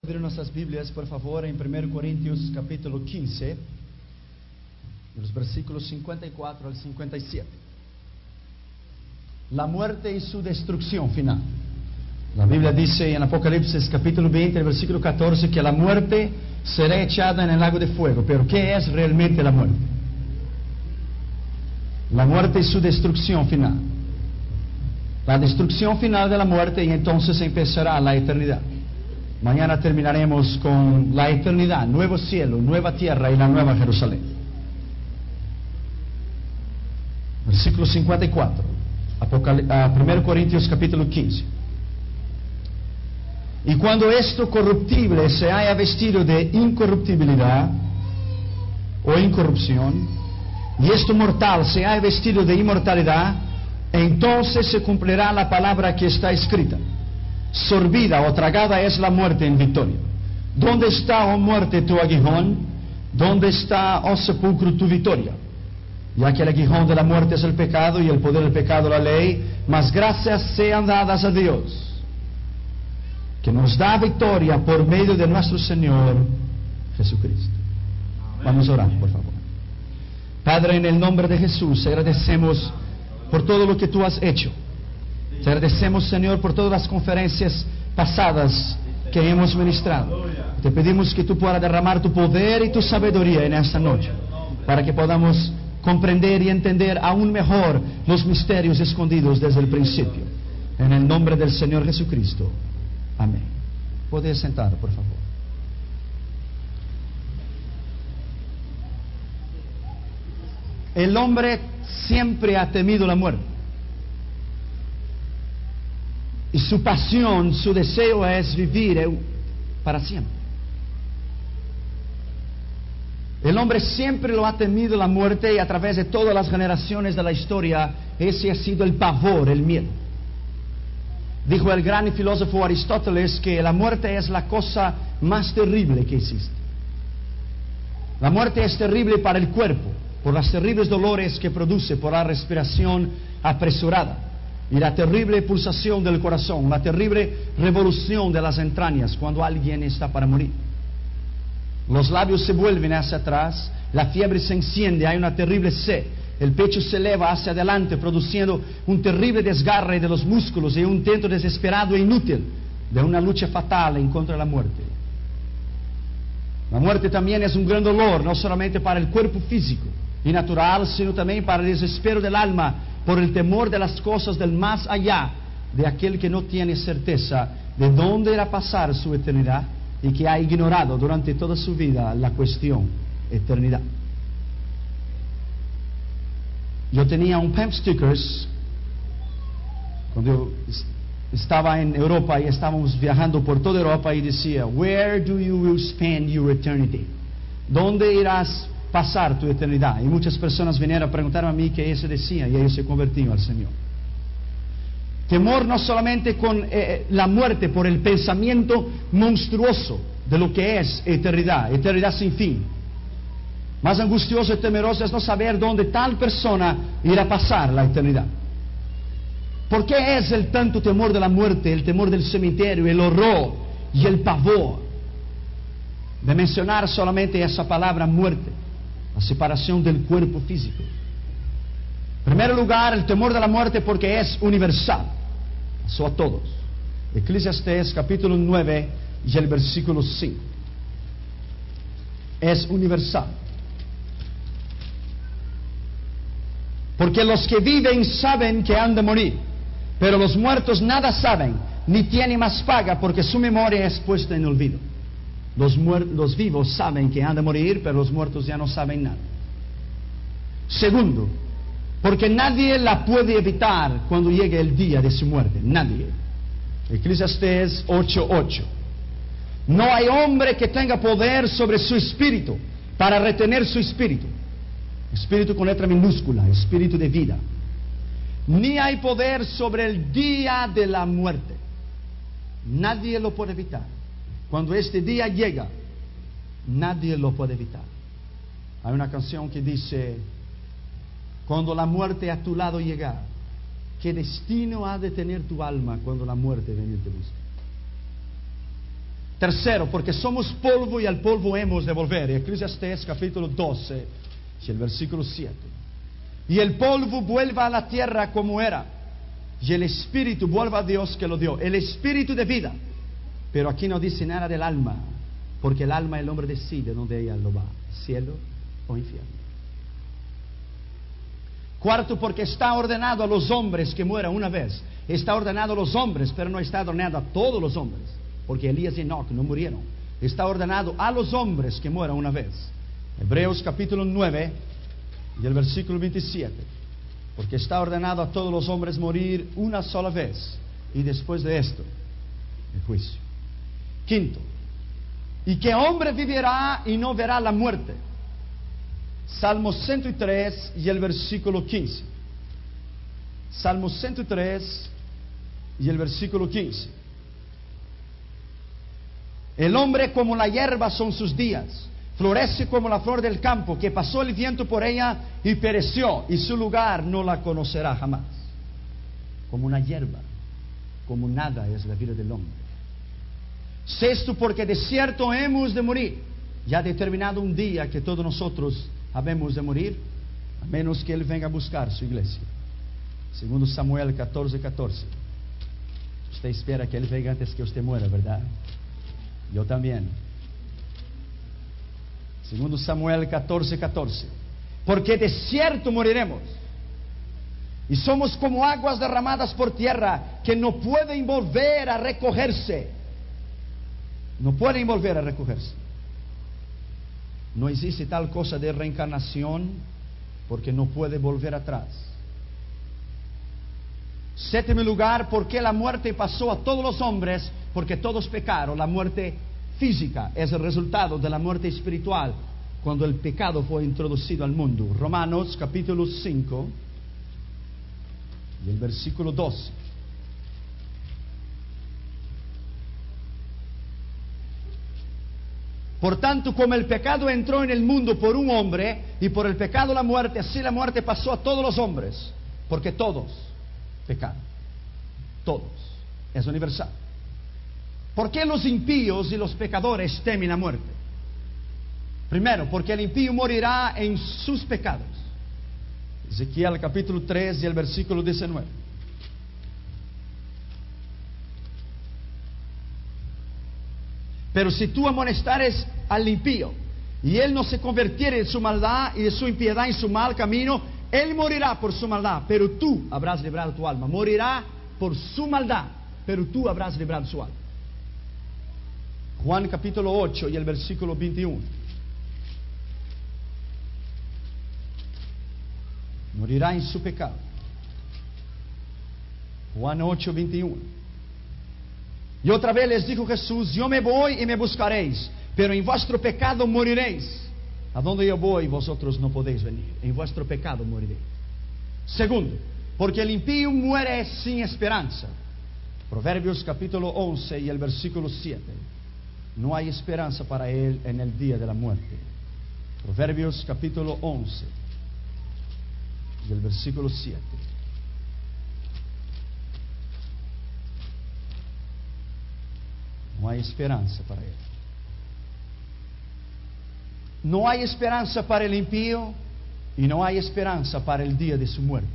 Abrir nuestras Biblias, por favor, en 1 Corintios capítulo 15, los versículos 54 al 57. La muerte y su destrucción final. La Biblia dice en Apocalipsis capítulo 20, el versículo 14, que la muerte será echada en el lago de fuego. Pero ¿qué es realmente la muerte? La muerte y su destrucción final. La destrucción final de la muerte, y entonces empezará la eternidad. Mañana terminaremos con la eternidad, nuevo cielo, nueva tierra y la nueva Jerusalén. Versículo 54, 1 Corintios capítulo 15. Y cuando esto corruptible se haya vestido de incorruptibilidad o incorrupción, y esto mortal se haya vestido de inmortalidad, entonces se cumplirá la palabra que está escrita: sorbida o tragada es la muerte en victoria. ¿Dónde está, oh muerte, tu aguijón? ¿Dónde está, oh sepulcro, tu victoria? Ya que el aguijón de la muerte es el pecado, y el poder del pecado la ley, mas gracias sean dadas a Dios, que nos da victoria por medio de nuestro Señor Jesucristo. Vamos a orar, por favor. Padre, en el nombre de Jesús, agradecemos por todo lo que tú has hecho. Te agradecemos, Señor, por todas las conferencias pasadas que hemos ministrado. Te pedimos que tú puedas derramar tu poder y tu sabiduría en esta noche, para que podamos comprender y entender aún mejor los misterios escondidos desde el principio. En el nombre del Señor Jesucristo. Amén. Puedes sentar, por favor. El hombre siempre ha temido la muerte. Y su pasión, su deseo es vivir para siempre. El hombre siempre lo ha temido la muerte, y a través de todas las generaciones de la historia, ese ha sido el pavor, el miedo. Dijo el gran filósofo Aristóteles que la muerte es la cosa más terrible que existe. La muerte es terrible para el cuerpo, por los terribles dolores que produce, por la respiración apresurada y la terrible pulsación del corazón, la terrible revolución de las entrañas cuando alguien está para morir. Los labios se vuelven hacia atrás, la fiebre se enciende, hay una terrible sed, el pecho se eleva hacia adelante, produciendo un terrible desgarre de los músculos y un intento desesperado e inútil de una lucha fatal en contra de la muerte. La muerte también es un gran dolor, no solamente para el cuerpo físico y natural, sino también para el desespero del alma, por el temor de las cosas del más allá, de aquel que no tiene certeza de dónde irá a pasar su eternidad y que ha ignorado durante toda su vida la cuestión eternidad. Yo tenía un pump stickers cuando yo estaba en Europa, y estábamos viajando por toda Europa, y decía: "Where do you will spend your eternity?" ¿Dónde irás pasar tu eternidad? Y muchas personas vinieron a preguntarme a mí qué eso decía, y ellos se convirtieron al Señor. Temor no solamente con la muerte, por el pensamiento monstruoso de lo que es eternidad, eternidad sin fin. Más angustioso y temeroso es no saber dónde tal persona irá a pasar la eternidad. ¿Por qué es el tanto temor de la muerte, el temor del cementerio, el horror y el pavor de mencionar solamente esa palabra muerte, la separación del cuerpo físico? En primer lugar, el temor de la muerte porque es universal, pasó a todos. Eclesiastés capítulo 9 y el versículo 5. Es universal. Porque los que viven saben que han de morir, pero los muertos nada saben, ni tienen más paga, porque su memoria es puesta en olvido. Los vivos saben que han de morir, pero los muertos ya no saben nada. Segundo, porque nadie la puede evitar cuando llegue el día de su muerte. Nadie. Eclesiastés 8:8. No hay hombre que tenga poder sobre su espíritu para retener su espíritu. Espíritu con letra minúscula, espíritu de vida. Ni hay poder sobre el día de la muerte. Nadie lo puede evitar. Cuando este día llega, nadie lo puede evitar. Hay una canción que dice: cuando la muerte a tu lado llega, ¿qué destino ha de tener tu alma cuando la muerte venga y te busque? Tercero, porque somos polvo y al polvo hemos de volver. Eclesiastés capítulo 12 y el versículo 7. Y el polvo vuelva a la tierra como era, y el espíritu vuelva a Dios que lo dio. El espíritu de vida. Pero aquí no dice nada del alma, porque el alma el hombre decide donde ella lo va, cielo o infierno. Cuarto, porque está ordenado a los hombres que mueran una vez. Está ordenado a los hombres, pero no está ordenado a todos los hombres, porque Elías y Enoch no murieron. Está ordenado a los hombres que mueran una vez. Hebreos capítulo 9 y el versículo 27. Porque está ordenado a todos los hombres morir una sola vez, y después de esto, el juicio. Quinto, ¿y qué hombre vivirá y no verá la muerte? Salmo 103 y el versículo 15. Salmo 103 y el versículo 15. El hombre como la hierba son sus días, florece como la flor del campo, que pasó el viento por ella y pereció, y su lugar no la conocerá jamás. Como una hierba, como nada es la vida del hombre. Sexto, porque de cierto hemos de morir. Ya determinado un día que todos nosotros habemos de morir, a menos que Él venga a buscar su iglesia. Segundo Samuel 14:14. Usted espera que Él venga antes que usted muera, ¿verdad? Yo también. Segundo Samuel 14:14. Porque de cierto moriremos, y somos como aguas derramadas por tierra, que no pueden volver a recogerse. No pueden volver a recogerse. No existe tal cosa de reencarnación, porque no puede volver atrás. Séptimo lugar, porque la muerte pasó a todos los hombres, porque todos pecaron. La muerte física es el resultado de la muerte espiritual, cuando el pecado fue introducido al mundo. Romanos capítulo 5 y el versículo 12. Por tanto, como el pecado entró en el mundo por un hombre, y por el pecado la muerte, así la muerte pasó a todos los hombres, porque todos pecaron. Todos. Es universal. ¿Por qué los impíos y los pecadores temen la muerte? Primero, porque el impío morirá en sus pecados. Ezequiel capítulo 3 y el versículo 19. Pero si tú amonestares al impío, y él no se convirtiere en su maldad y de su impiedad en su mal camino, él morirá por su maldad, pero tú habrás librado tu alma. Morirá por su maldad, pero tú habrás librado su alma. Juan capítulo 8 y el versículo 21. Morirá en su pecado. Juan 8, 21. Y otra vez les dijo Jesús: yo me voy y me buscaréis, pero en vuestro pecado moriréis. A donde yo voy, vosotros no podéis venir. En vuestro pecado moriréis. Segundo, porque el impío muere sin esperanza. Proverbios capítulo 11 y el versículo 7. No hay esperanza para él en el día de la muerte. Proverbios capítulo 11 y el versículo 7. No hay esperanza para él. No hay esperanza para el impío y no hay esperanza para el día de su muerte.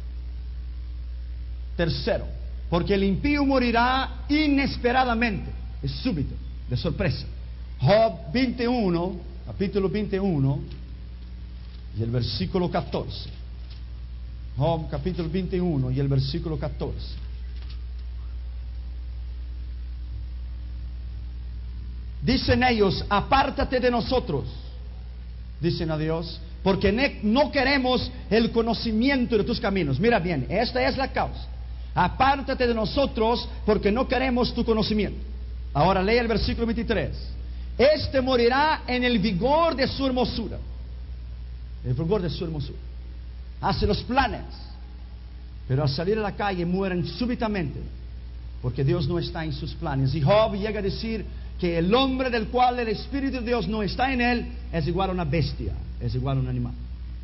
Tercero, porque el impío morirá inesperadamente, es súbito, de sorpresa. Job 21, capítulo 21 y el versículo 14. Job capítulo 21 y el versículo 14. Dicen ellos: apártate de nosotros, dicen a Dios, porque no queremos el conocimiento de tus caminos. Mira bien, esta es la causa. Apártate de nosotros porque no queremos tu conocimiento. Ahora lee el versículo 23. Este morirá en el vigor de su hermosura. El vigor de su hermosura. Hace los planes, pero al salir a la calle mueren súbitamente, porque Dios no está en sus planes. Y Job llega a decir que el hombre del cual el Espíritu de Dios no está en él es igual a una bestia, es igual a un animal.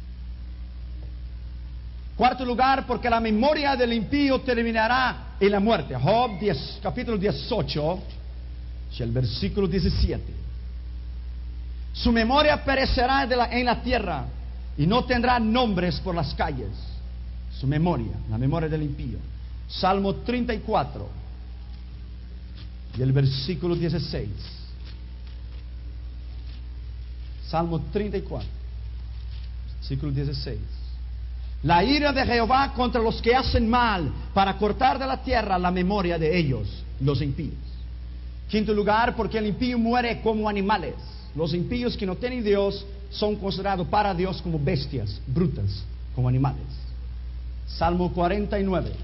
Cuarto lugar, porque la memoria del impío terminará en la muerte. Job 10, capítulo 18 Y el versículo 17. Su memoria perecerá en la tierra y no tendrá nombres por las calles. Su memoria, la memoria del impío. Salmo 34 y el versículo 16. Salmo 34, versículo 16. La ira de Jehová contra los que hacen mal, para cortar de la tierra la memoria de ellos, los impíos. Quinto lugar, porque el impío muere como animales. Los impíos que no tienen Dios son considerados para Dios como bestias, brutas, como animales. Salmo 49,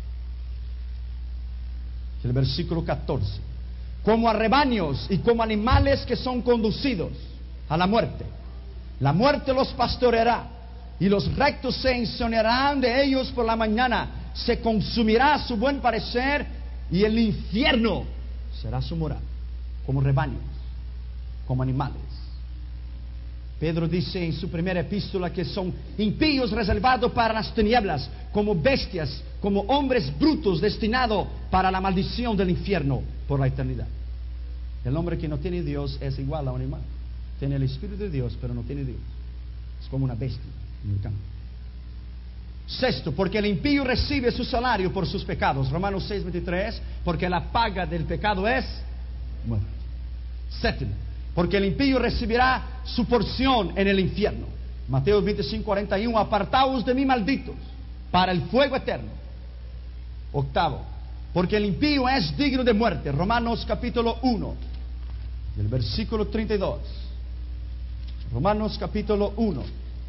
el versículo 14. Como a rebaños y como animales que son conducidos a la muerte. La muerte los pastoreará y los rectos se enseñorearán de ellos por la mañana. Se consumirá su buen parecer y el infierno será su morada. Como rebaños, como animales. Pedro dice en su primera epístola que son impíos reservados para las tinieblas, como bestias, como hombres brutos destinados para la maldición del infierno por la eternidad. El hombre que no tiene Dios es igual a un animal. Tiene el Espíritu de Dios, pero no tiene Dios. Es como una bestia en el campo. Sexto, porque el impío recibe su salario por sus pecados. Romanos 6:23, porque la paga del pecado es muerte. Séptimo, porque el impío recibirá su porción en el infierno. Mateo 25:41, apartaos de mí, malditos, para el fuego eterno. Octavo, porque el impío es digno de muerte. Romanos capítulo 1, el versículo 32. Romanos capítulo 1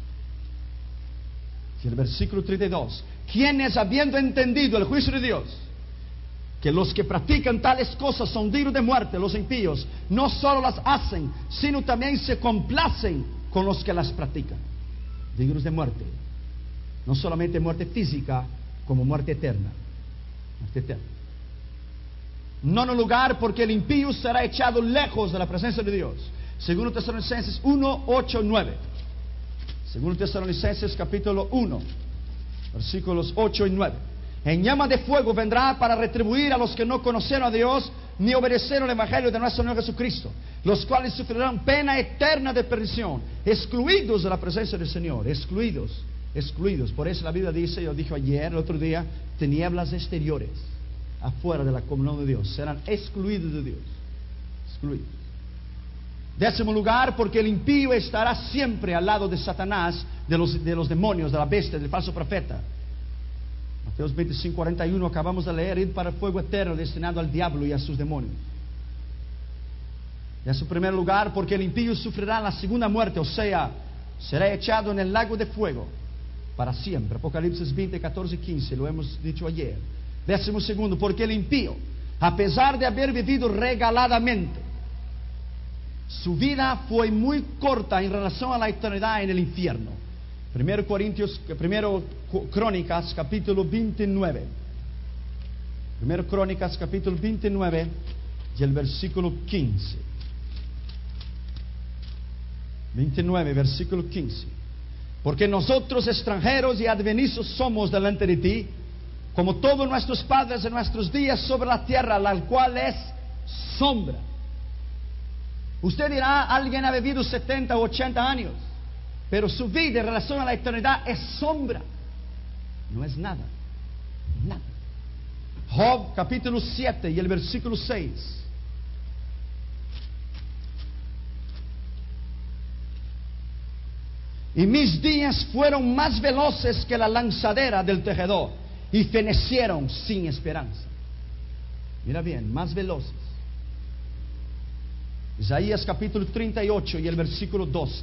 y el versículo 32. Quienes, habiendo entendido el juicio de Dios, que los que practican tales cosas son dignos de muerte, los impíos, no solo las hacen, sino también se complacen con los que las practican. Dignos de muerte. No solamente muerte física, como muerte eterna. Muerte eterna. Nono lugar, porque el impío será echado lejos de la presencia de Dios. Segundo Tesalonicenses 1, 8, 9. Segundo Tesalonicenses capítulo 1, versículos 8 y 9. En llama de fuego vendrá para retribuir a los que no conocieron a Dios ni obedecieron el evangelio de nuestro Señor Jesucristo, los cuales sufrirán pena eterna de perdición, excluidos de la presencia del Señor, excluidos. Por eso la Biblia dice, yo dije ayer, el otro día, tinieblas exteriores, afuera de la comunión de Dios, serán excluidos de Dios, excluidos. Décimo lugar, porque el impío estará siempre al lado de Satanás, de los demonios, de la bestia, del falso profeta. Mateos 25:41, acabamos de leer, ir para el fuego eterno destinado al diablo y a sus demonios. Décimo primer lugar, porque el impío sufrirá la segunda muerte, o sea, será echado en el lago de fuego para siempre. Apocalipsis 20, 14 y 15, lo hemos dicho ayer. Décimo segundo, porque el impío, a pesar de haber vivido regaladamente, su vida fue muy corta en relación a la eternidad en el infierno. Primero Crónicas capítulo 29. Primero Crónicas capítulo 29 y el versículo 15. 29, versículo 15. Porque nosotros extranjeros y advenizos somos delante de ti, como todos nuestros padres en nuestros días sobre la tierra, la cual es sombra. Usted dirá, alguien ha vivido 70 o 80 años, pero su vida en relación a la eternidad es sombra. No es nada. Nada. Job capítulo 7 y el versículo 6. Y mis días fueron más veloces que la lanzadera del tejedor, y fenecieron sin esperanza. Mira bien, más veloces. Isaías capítulo 38 y el versículo 12.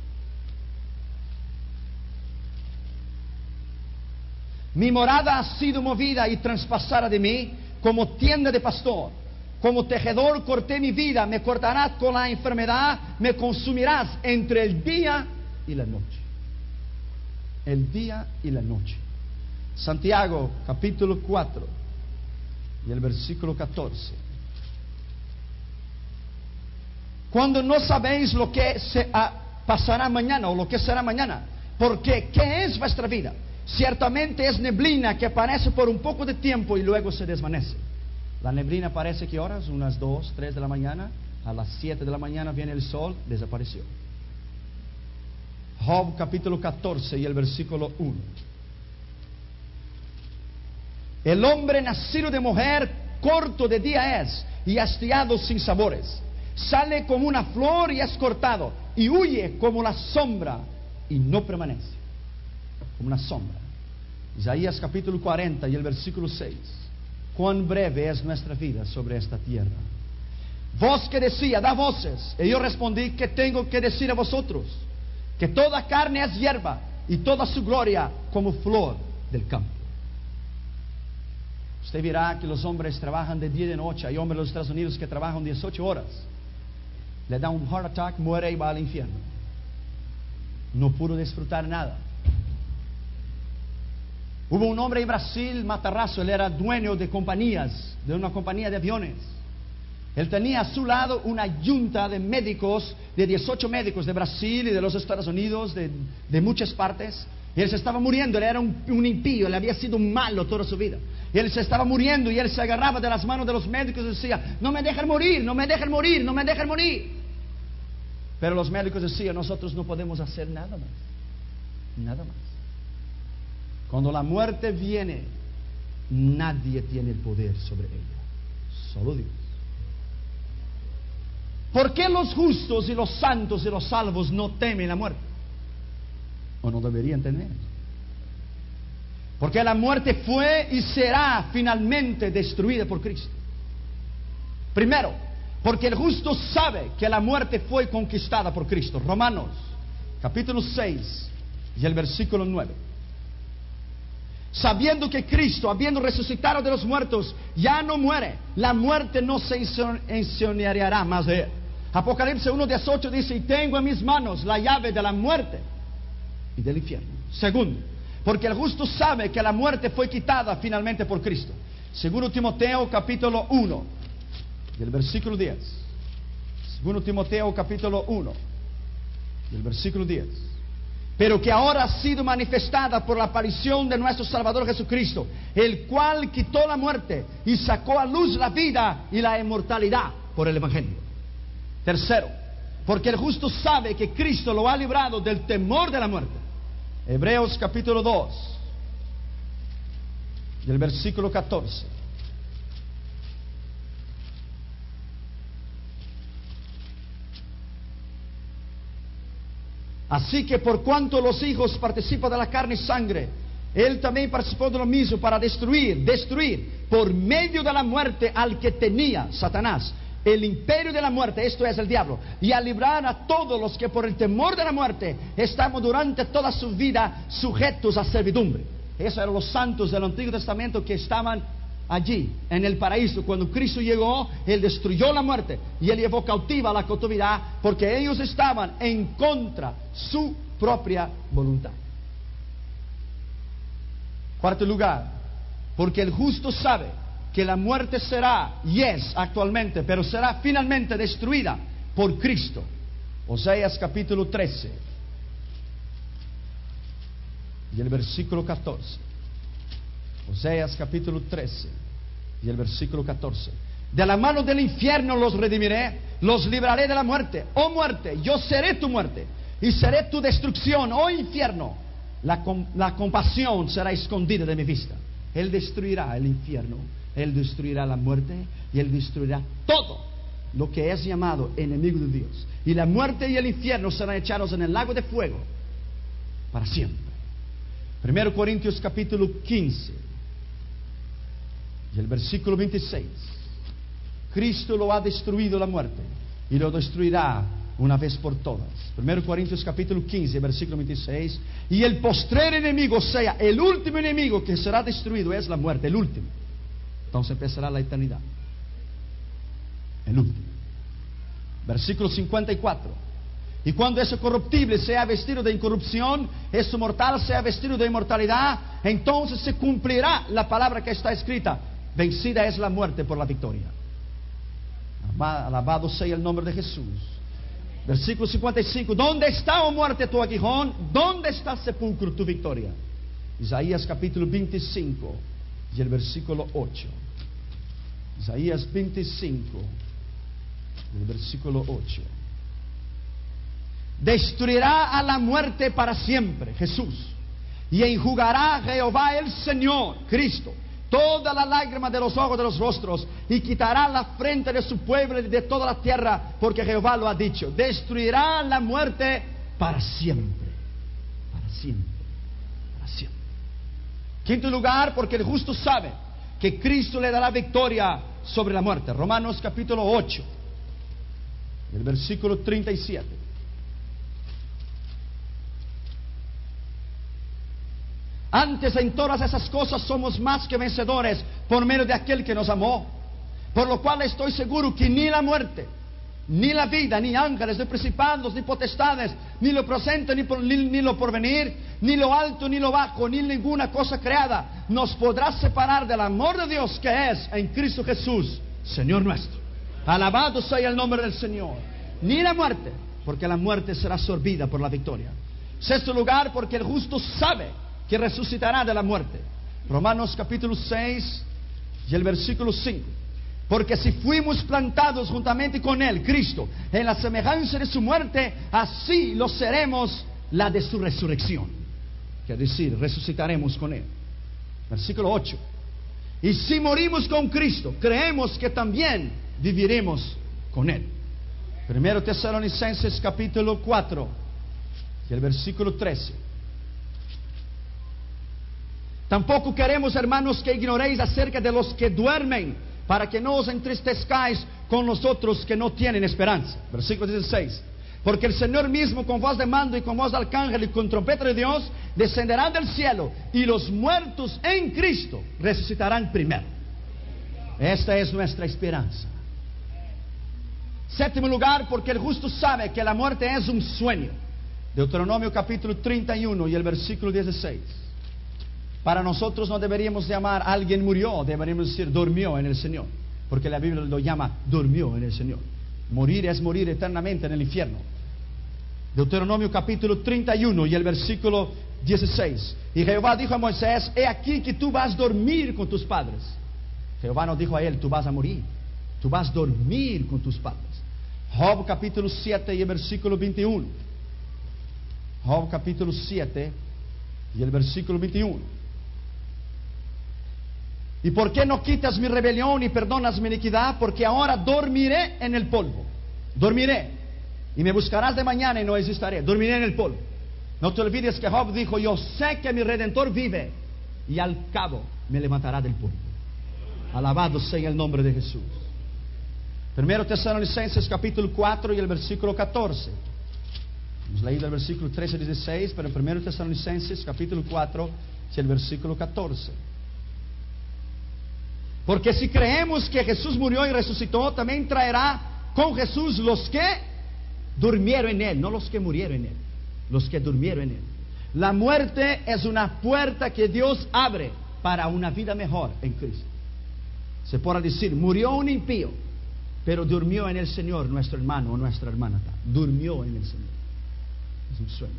Mi morada ha sido movida y traspasada de mí como tienda de pastor. Como tejedor corté mi vida, me cortarás con la enfermedad, me consumirás entre el día y la noche. El día y la noche. Santiago capítulo 4 y el versículo 14. Cuando no sabéis lo que pasará mañana o lo que será mañana, porque ¿qué es vuestra vida? Ciertamente es neblina que aparece por un poco de tiempo y luego se desvanece. La neblina aparece, ¿qué horas? Unas 2, 3 de la mañana. A las 7 de la mañana viene el sol, desapareció. Job capítulo 14 y el versículo 1. El hombre nacido de mujer, corto de día es, y hastiado sin sabores. Sale como una flor y es cortado, y huye como la sombra, y no permanece. Como una sombra. Isaías capítulo 40 y el versículo 6. Cuán breve es nuestra vida sobre esta tierra. Voz que decía, da voces. Y yo respondí, ¿qué tengo que decir a vosotros? Que toda carne es hierba, y toda su gloria como flor del campo. Usted verá que los hombres trabajan de día y de noche. Hay hombres en los Estados Unidos que trabajan 18 horas. Le da un heart attack, muere y va al infierno. No pudo disfrutar nada. Hubo un hombre en Brasil, Matarazzo, él era dueño de compañías, de una compañía de aviones. Él tenía a su lado una junta de médicos, de 18 médicos de Brasil y de los Estados Unidos, de muchas partes. Y él se estaba muriendo, él era un impío, él había sido malo toda su vida. Y él se estaba muriendo y él se agarraba de las manos de los médicos y decía, no me dejen morir, no me dejen morir, no me dejen morir. Pero los médicos decían, nosotros no podemos hacer nada más. Nada más. Cuando la muerte viene, nadie tiene el poder sobre ella. Solo Dios. ¿Por qué los justos y los santos y los salvos no temen la muerte? ¿O no deberían temer? Porque la muerte fue y será finalmente destruida por Cristo. Primero, porque el justo sabe que la muerte fue conquistada por Cristo. Romanos, capítulo 6 y el versículo 9. Sabiendo que Cristo, habiendo resucitado de los muertos, ya no muere, la muerte no se enseñoreará más de él. Apocalipsis 1:18 dice, y tengo en mis manos la llave de la muerte y del infierno. Segundo, porque el justo sabe que la muerte fue quitada finalmente por Cristo. Segundo Timoteo capítulo 1 y el versículo 10. Segundo Timoteo capítulo 1 y el versículo 10. Pero que ahora ha sido manifestada por la aparición de nuestro Salvador Jesucristo, el cual quitó la muerte y sacó a luz la vida y la inmortalidad por el Evangelio. Tercero, porque el justo sabe que Cristo lo ha librado del temor de la muerte. Hebreos capítulo 2 y el versículo 14. Así que por cuanto los hijos participan de la carne y sangre, él también participó de lo mismo para destruir por medio de la muerte al que tenía, Satanás, el imperio de la muerte, esto es el diablo, y a librar a todos los que por el temor de la muerte estamos durante toda su vida sujetos a servidumbre. Esos eran los santos del Antiguo Testamento que estaban allí en el paraíso. Cuando Cristo llegó, Él destruyó la muerte y Él llevó cautiva la cautividad, porque ellos estaban en contra su propia voluntad. Cuarto lugar, porque el justo sabe que la muerte será, y es actualmente, pero será finalmente destruida por Cristo. Oseas capítulo 13 y el versículo 14. Oseas capítulo 13 y el versículo 14. De la mano del infierno los redimiré, los libraré de la muerte. Oh muerte, yo seré tu muerte y seré tu destrucción. Oh infierno, la compasión será escondida de mi vista. Él destruirá el infierno, Él destruirá la muerte y Él destruirá todo lo que es llamado enemigo de Dios. Y la muerte y el infierno serán echados en el lago de fuego para siempre. 1 Corintios capítulo 15 y el versículo 26. Cristo lo ha destruido la muerte y lo destruirá una vez por todas. 1 Corintios capítulo 15 versículo 26. Y el postrer enemigo, o sea, el último enemigo que será destruido es la muerte, el último. Entonces empezará la eternidad. El último. Versículo 54. Y cuando ese corruptible sea vestido de incorrupción, ese mortal sea vestido de inmortalidad, entonces se cumplirá la palabra que está escrita: vencida es la muerte por la victoria. Alabado sea el nombre de Jesús. Versículo 55. ¿Dónde está, oh muerte, tu aguijón? ¿Dónde está, sepulcro, tu victoria? Isaías capítulo 25 y el versículo 8. Isaías 25, el versículo 8. Destruirá a la muerte para siempre, Jesús, y enjugará Jehová el Señor, Cristo, toda la lágrima de los ojos de los rostros, y quitará la frente de su pueblo y de toda la tierra, porque Jehová lo ha dicho. Destruirá la muerte para siempre, para siempre, para siempre. Quinto lugar, porque el justo sabe que Cristo le dará victoria sobre la muerte. Romanos capítulo 8, el versículo 37. Antes en todas esas cosas somos más que vencedores por medio de aquel que nos amó. Por lo cual estoy seguro que ni la muerte, ni la vida, ni ángeles, ni principados, ni potestades, ni lo presente, ni lo porvenir, ni lo alto, ni lo bajo, ni ninguna cosa creada nos podrá separar del amor de Dios que es en Cristo Jesús, Señor nuestro. Alabado sea el nombre del Señor. Ni la muerte, porque la muerte será absorbida por la victoria. Sexto lugar, porque el justo sabe que resucitará de la muerte. Romanos capítulo 6 y el versículo 5. Porque si fuimos plantados juntamente con Él, Cristo, en la semejanza de su muerte, así lo seremos la de su resurrección. Quiere decir, resucitaremos con Él. Versículo 8. Y si morimos con Cristo, creemos que también viviremos con Él. Primero Tesalonicenses capítulo 4 y el versículo 13. Tampoco queremos, hermanos, que ignoréis acerca de los que duermen, para que no os entristezcáis con los otros que no tienen esperanza. Versículo 16. Porque el Señor mismo, con voz de mando y con voz de arcángel y con trompeta de Dios, descenderá del cielo, y los muertos en Cristo resucitarán primero. Esta es nuestra esperanza. Séptimo lugar, porque el justo sabe que la muerte es un sueño. Deuteronomio capítulo 31 y el versículo 16. Para nosotros no deberíamos llamar alguien murió, deberíamos decir durmió en el Señor, porque la Biblia lo llama durmió en el Señor. Morir es morir eternamente en el infierno. Deuteronomio capítulo 31 y el versículo 16. Y Jehová dijo a Moisés: he aquí que tú vas a dormir con tus padres. Jehová no dijo a él: tú vas a morir, tú vas a dormir con tus padres. Job capítulo 7 y el versículo 21. Job capítulo 7 y el versículo 21. ¿Y por qué no quitas mi rebelión y perdonas mi iniquidad? Porque ahora dormiré en el polvo. Dormiré. Y me buscarás de mañana y no existiré. Dormiré en el polvo. No te olvides que Job dijo: yo sé que mi Redentor vive, y al cabo me levantará del polvo. Alabado sea el nombre de Jesús. Primero Tesalonicenses capítulo 4 y el versículo 14. Hemos leído el versículo 13 y 16, pero en primero Tesalonicenses capítulo 4 y el versículo 14. Porque si creemos que Jesús murió y resucitó, también traerá con Jesús los que durmieron en Él, no los que murieron en Él, los que durmieron en Él. La muerte es una puerta que Dios abre para una vida mejor en Cristo. Se podrá decir: murió un impío, pero durmió en el Señor nuestro hermano o nuestra hermana. Durmió en el Señor. Es un sueño.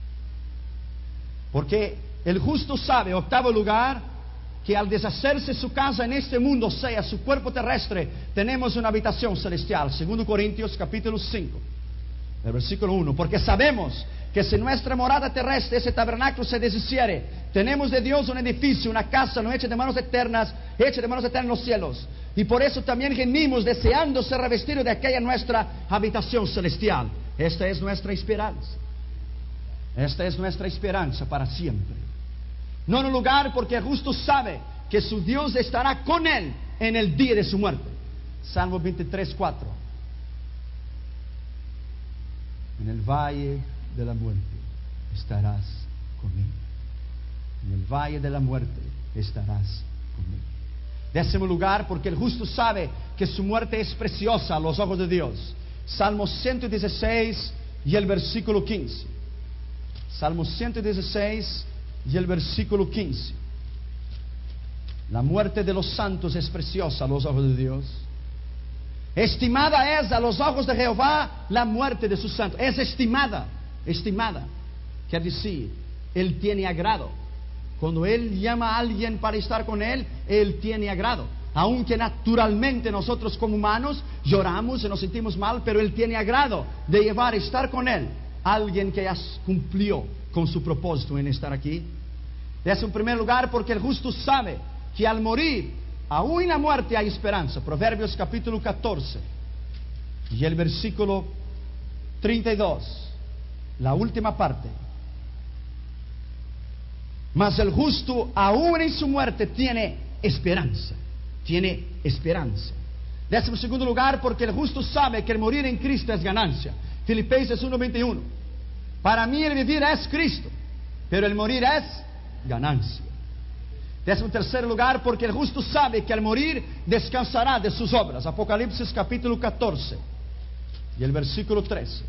Porque el justo sabe, octavo lugar, que al deshacerse su casa en este mundo, sea su cuerpo terrestre, tenemos una habitación celestial. 2 Corintios capítulo 5, el versículo 1. Porque sabemos que si nuestra morada terrestre, ese tabernáculo, se deshiciere, tenemos de Dios un edificio, una casa no hecha de manos eternas, hecha de manos eternas en los cielos. Y por eso también gemimos, deseando ser revestidos de aquella nuestra habitación celestial. Esta es nuestra esperanza. Esta es nuestra esperanza para siempre. No en un lugar, porque el justo sabe que su Dios estará con él en el día de su muerte. Salmo 23, 4. En el valle de la muerte estarás conmigo. En el valle de la muerte estarás conmigo. Décimo lugar, porque el justo sabe que su muerte es preciosa a los ojos de Dios. Salmo 116 y el versículo 15. Salmo 116 y el versículo 15. La muerte de los santos es preciosa a los ojos de Dios. Estimada es a los ojos de Jehová la muerte de sus santos. Es estimada, estimada. Quiere decir, Él tiene agrado. Cuando Él llama a alguien para estar con Él, Él tiene agrado. aunque naturalmente nosotros como humanos lloramos y nos sentimos mal, pero Él tiene agrado de llevar, estar con Él, alguien que ya cumplió con su propósito en estar aquí. Es en primer lugar porque el justo sabe que al morir, aún en la muerte hay esperanza. Proverbios capítulo 14 y el versículo 32, la última parte. Mas el justo aún en su muerte tiene esperanza. Tiene esperanza. En segundo lugar porque el justo sabe que el morir en Cristo es ganancia. Filipenses 1:21. Para mí el vivir es Cristo, pero el morir es ganancia. En tercer lugar porque el justo sabe que al morir descansará de sus obras. Apocalipsis capítulo 14 y el versículo 13.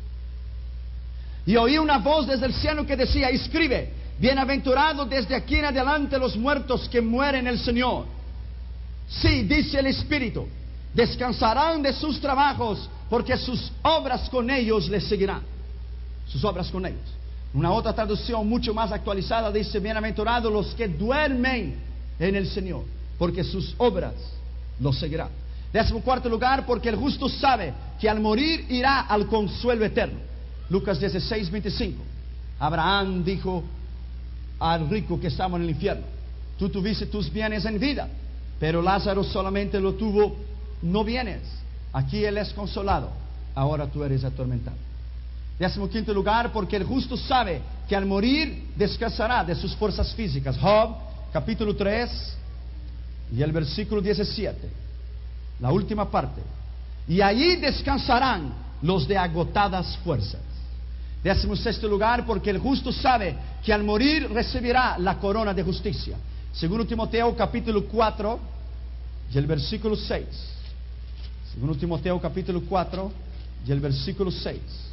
Y oí una voz desde el cielo que decía: escribe, bienaventurados desde aquí en adelante los muertos que mueren en el Señor. Sí, dice el Espíritu, descansarán de sus trabajos, porque sus obras con ellos les seguirán. Sus obras con ellos. Una otra traducción mucho más actualizada dice: bienaventurados los que duermen en el Señor, porque sus obras los seguirán. En cuarto lugar porque el justo sabe que al morir irá al consuelo eterno. Lucas 16:25. Abraham dijo al rico que estaba en el infierno: tú tuviste tus bienes en vida, pero Lázaro solamente lo tuvo no bienes. Aquí él es consolado, ahora tú eres atormentado. 15 lugar porque el justo sabe que al morir descansará de sus fuerzas físicas. Job capítulo 3 y el versículo 17, la última parte. Y allí descansarán los de agotadas fuerzas. 16 lugar porque el justo sabe que al morir recibirá la corona de justicia. Segundo Timoteo capítulo 4 y el versículo 6. Segundo Timoteo capítulo 4 y el versículo 6.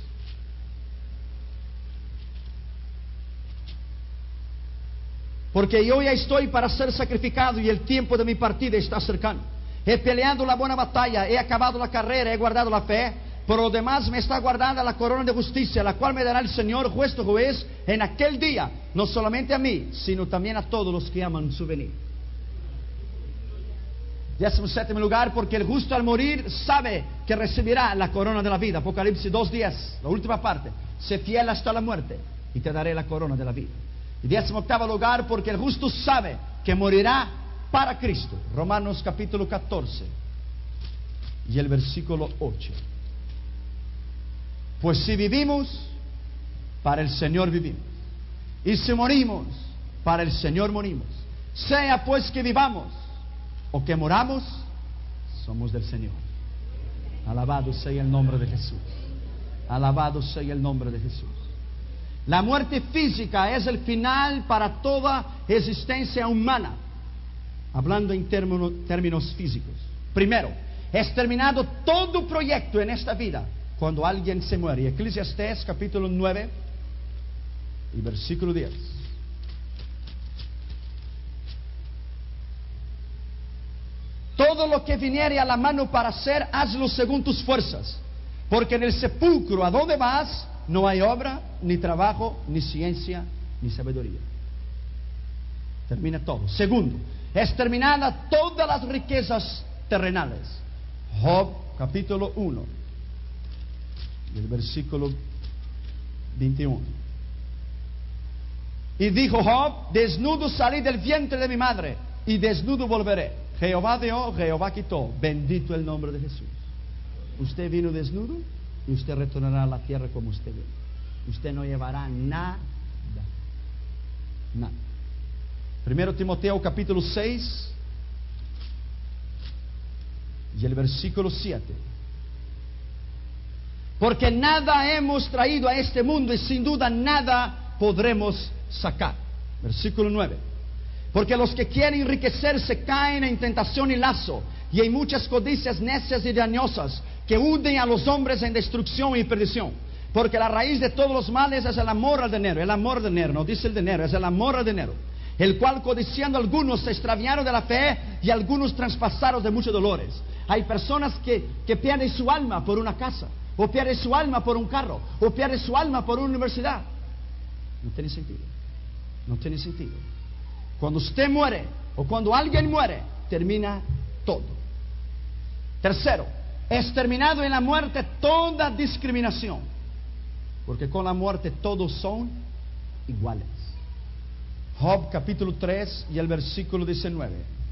Porque yo ya estoy para ser sacrificado y el tiempo de mi partida está cercano. He peleado la buena batalla, he acabado la carrera, he guardado la fe. Por lo demás me está guardada la corona de justicia, la cual me dará el Señor, justo juez, en aquel día, no solamente a mí, sino también a todos los que aman su venida. 17 lugar porque el justo al morir sabe que recibirá la corona de la vida. Apocalipsis 2:10, la última parte. Sé fiel hasta la muerte y te daré la corona de la vida. Y 18 lugar porque el justo sabe que morirá para Cristo. Romanos capítulo 14 y el versículo 8. Pues si vivimos, para el Señor vivimos, y si morimos, para el Señor morimos. Sea pues que vivamos o que moramos, somos del Señor. Alabado sea el nombre de Jesús. Alabado sea el nombre de Jesús. La muerte física es el final para toda existencia humana, hablando en términos físicos. Primero, es terminado todo proyecto en esta vida cuando alguien se muere. Y Eclesiastés capítulo 9 y versículo 10. Todo lo que viniere a la mano para hacer, hazlo según tus fuerzas, porque en el sepulcro a donde vas no hay obra, ni trabajo, ni ciencia, ni sabiduría. Termina todo. Segundo, es terminada todas las riquezas terrenales. Job capítulo 1 y el versículo 21. Y dijo Job: desnudo salí del vientre de mi madre, y desnudo volveré. Jehová dio, Jehová quitó. Bendito el nombre de Jesús. Usted vino desnudo y usted retornará a la tierra como usted vino. Usted no llevará nada. Nada. 1 Timoteo capítulo 6 y el versículo 7. Porque nada hemos traído a este mundo y sin duda nada podremos sacar. Versículo 9. Porque los que quieren enriquecerse caen en tentación y lazo, y en muchas codicias necias y dañosas, que hunden a los hombres en destrucción y perdición. Porque la raíz de todos los males es el amor al dinero. El amor al dinero, no dice el dinero, es el amor al dinero. El cual codiciando algunos se extraviaron de la fe, y algunos traspasaron de muchos dolores. Hay personas que pierden su alma por una casa, o pierden su alma por un carro, o pierden su alma por una universidad. No tiene sentido. No tiene sentido. Cuando usted muere, o cuando alguien muere, termina todo. Tercero, es terminado en la muerte toda discriminación, porque con la muerte todos son iguales. Job capítulo 3 y el versículo 19.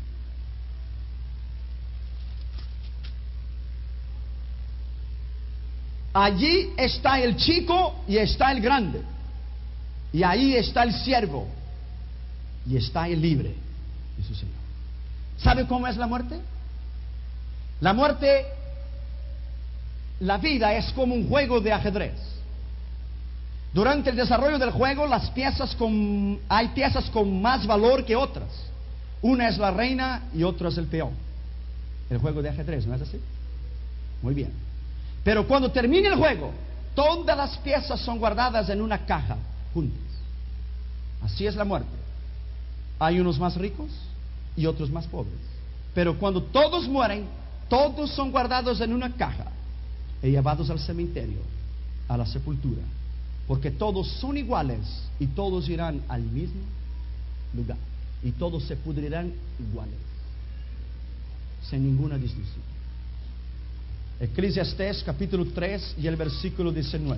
Allí está el chico y está el grande, y ahí está el siervo y está el libre, dice el Señor. ¿Sabe cómo es la muerte? La muerte, la vida es como un juego de ajedrez. Durante el desarrollo del juego, hay piezas con más valor que otras. Una es la reina y otra es el peón. El juego de ajedrez, ¿no es así? Muy bien. Pero cuando termine el juego, todas las piezas son guardadas en una caja juntas. Así es la muerte. Hay unos más ricos y otros más pobres. Pero cuando todos mueren, todos son guardados en una caja y llevados al cementerio, a la sepultura. Porque todos son iguales y todos irán al mismo lugar. Y todos se pudrirán iguales, sin ninguna distinción. Eclesiastés capítulo 3 y el versículo 19.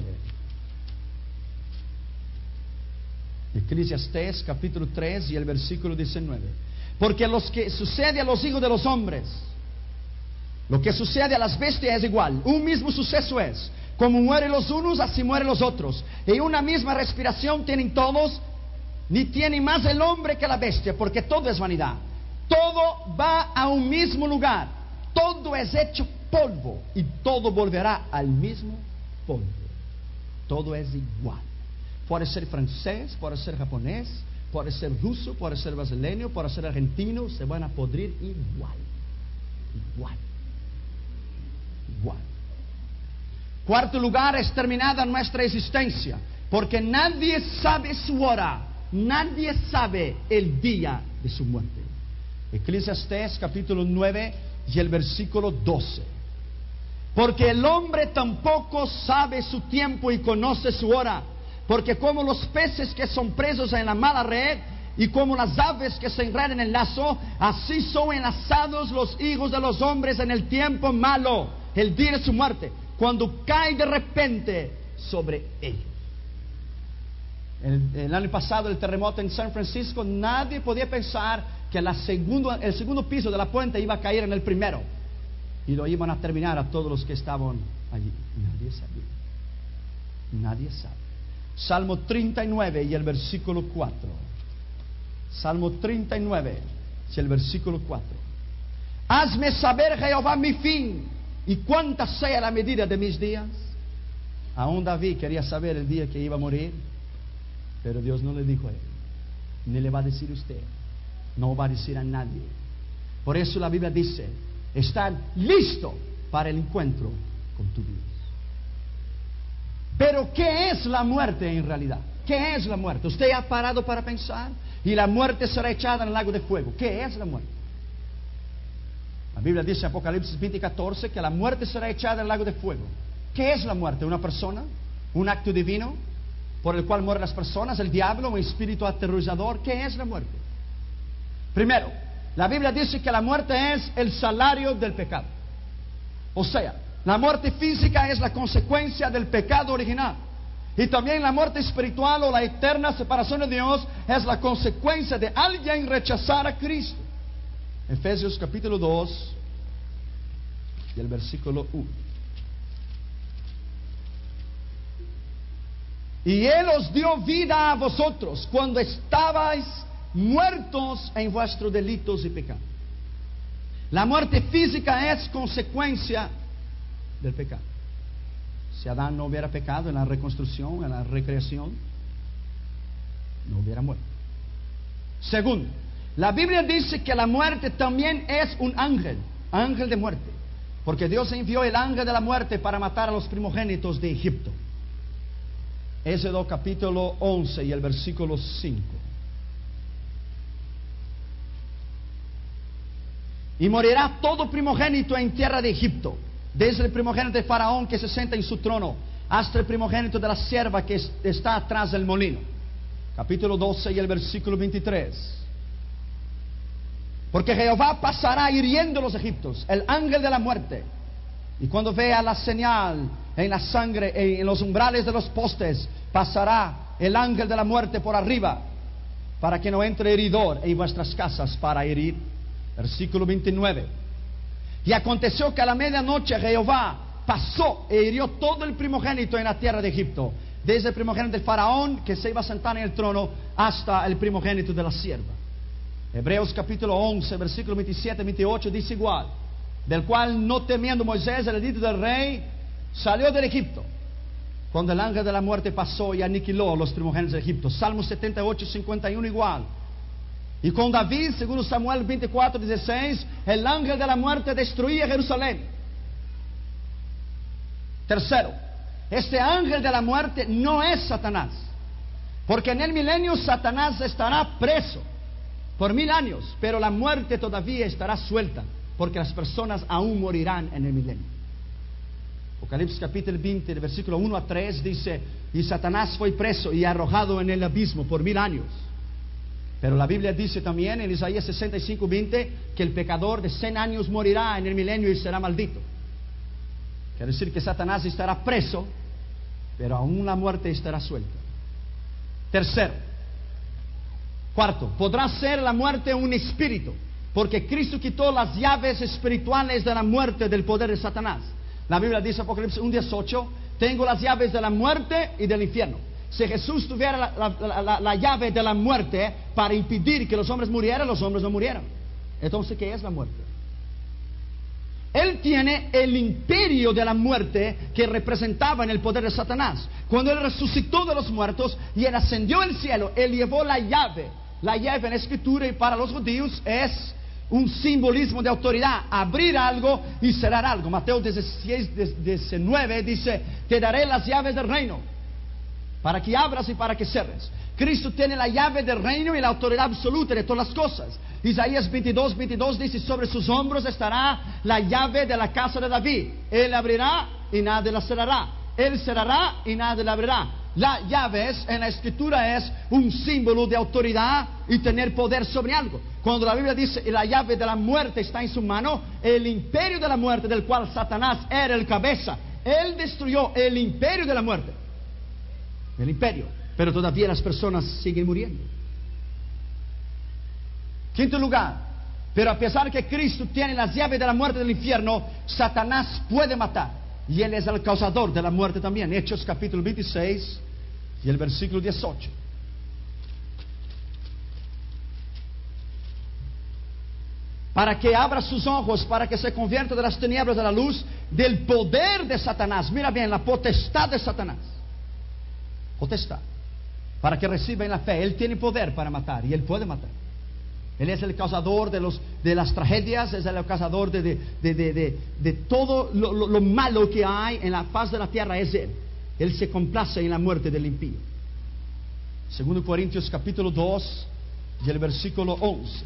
Eclesiastés capítulo 3 y el versículo 19. Porque lo que sucede a los hijos de los hombres, lo que sucede a las bestias es igual. Un mismo suceso es: como mueren los unos, así mueren los otros. Y una misma respiración tienen todos, ni tiene más el hombre que la bestia, porque todo es vanidad. Todo va a un mismo lugar. Todo es hecho polvo y todo volverá al mismo polvo. Todo es igual. Puede ser francés, puede ser japonés, puede ser ruso, puede ser brasileño, puede ser argentino, se van a podrir igual. Igual. Igual. Cuarto lugar, es terminada nuestra existencia, porque nadie sabe su hora, nadie sabe el día de su muerte. Eclesiastés capítulo 9 y el versículo 12. Porque el hombre tampoco sabe su tiempo y conoce su hora, porque como los peces que son presos en la mala red, y como las aves que se enredan en el lazo, así son enlazados los hijos de los hombres en el tiempo malo, el día de su muerte, cuando cae de repente sobre ellos. El año pasado, el terremoto en San Francisco, nadie podía pensar que el segundo piso de la puente iba a caer en el primero y lo iban a terminar a todos los que estaban allí. Nadie sabía. Nadie sabe. Salmo 39 y el versículo 4. Salmo 39 y el versículo 4. Hazme saber, Jehová, mi fin, y cuánta sea la medida de mis días. Aún David quería saber el día que iba a morir, pero Dios no le dijo a él, ni le va a decir a usted, no va a decir a nadie. Por eso la Biblia dice: estar listo para el encuentro con tu Dios. Pero ¿qué es la muerte en realidad? ¿Qué es la muerte? Usted ha parado para pensar, y la muerte será echada en el lago de fuego. ¿Qué es la muerte? La Biblia dice en Apocalipsis 20:14 que la muerte será echada en el lago de fuego. ¿Qué es la muerte? ¿Una persona? ¿Un acto divino por el cual mueren las personas? ¿El diablo? ¿Un espíritu aterrorizador? ¿Qué es la muerte? Primero, la Biblia dice que la muerte es el salario del pecado. O sea, la muerte física es la consecuencia del pecado original. Y también la muerte espiritual o la eterna separación de Dios es la consecuencia de alguien rechazar a Cristo. Efesios capítulo 2 y el versículo 1. Y Él os dio vida a vosotros cuando estabais muertos en vuestros delitos y pecados. La muerte física es consecuencia del pecado. Si Adán no hubiera pecado en la reconstrucción, en la recreación, no hubiera muerto. Segundo, la Biblia dice que la muerte también es un ángel, ángel de muerte, porque Dios envió el ángel de la muerte para matar a los primogénitos de Egipto. Éxodo capítulo 11 y el versículo 5. Y morirá todo primogénito en tierra de Egipto, desde el primogénito de Faraón que se sienta en su trono, hasta el primogénito de la sierva que está atrás del molino. Capítulo 12 y el versículo 23. Porque Jehová pasará hiriendo a los egipcios, el ángel de la muerte. Y cuando vea la señal en la sangre, en los umbrales de los postes, pasará el ángel de la muerte por arriba, para que no entre heridor en vuestras casas para herir. Versículo 29. Y aconteció que a la medianoche Jehová pasó e hirió todo el primogénito en la tierra de Egipto, desde el primogénito del faraón que se iba a sentar en el trono hasta el primogénito de la sierva. Hebreos capítulo 11, versículo 27 y 28 dice igual: del cual no temiendo Moisés el edicto del rey, salió del Egipto, cuando el ángel de la muerte pasó y aniquiló a los primogénitos de Egipto. Salmo 78, 51 igual. Y con David, según Samuel 24, 16, el ángel de la muerte destruía Jerusalén. Tercero, este ángel de la muerte no es Satanás, porque en el milenio Satanás estará preso por 1000 años, pero la muerte todavía estará suelta, porque las personas aún morirán en el milenio. Apocalipsis capítulo 20, versículo 1 a 3 dice: y Satanás fue preso y arrojado en el abismo por 1000 años. Pero la Biblia dice también en Isaías 65, 20 que el pecador de 100 años morirá en el milenio y será maldito. Quiere decir que Satanás estará preso, pero aún la muerte estará suelta. Tercero, cuarto, podrá ser la muerte un espíritu, porque Cristo quitó las llaves espirituales de la muerte del poder de Satanás. La Biblia dice, Apocalipsis 1:18, tengo las llaves de la muerte y del infierno. Si Jesús tuviera la llave de la muerte para impedir que los hombres murieran, los hombres no murieran. Entonces, ¿qué es la muerte? Él tiene el imperio de la muerte que representaba en el poder de Satanás. Cuando Él resucitó de los muertos y Él ascendió al cielo, Él llevó la llave. La llave en la escritura y para los judíos es un simbolismo de autoridad: abrir algo y cerrar algo. Mateo 16, 19 dice: te daré las llaves del reino, para que abras y para que cierres. Cristo tiene la llave del reino y la autoridad absoluta de todas las cosas. Isaías 22, 22 dice: sobre sus hombros estará la llave de la casa de David. Él abrirá y nadie la cerrará. Él cerrará y nadie la abrirá. La llave en la escritura es un símbolo de autoridad y tener poder sobre algo. Cuando la Biblia dice la llave de la muerte está en su mano, el imperio de la muerte del cual Satanás era el cabeza, Él destruyó el imperio de la muerte. El imperio. Pero todavía las personas siguen muriendo. Quinto lugar, pero a pesar que Cristo tiene las llaves de la muerte del infierno, Satanás puede matar. Y Él es el causador de la muerte también. Hechos capítulo 26 y el versículo 18. Para que abra sus ojos, para que se convierta de las tinieblas a la luz, del poder de Satanás. Mira bien, la potestad de Satanás. Potestad. Para que reciba en la fe. Él tiene poder para matar y Él puede matar. Él es el causador de las tragedias, es el causador de todo lo malo que hay en la faz de la tierra, es Él. Él se complace en la muerte del impío. 2 Corintios capítulo 2 y el versículo 11.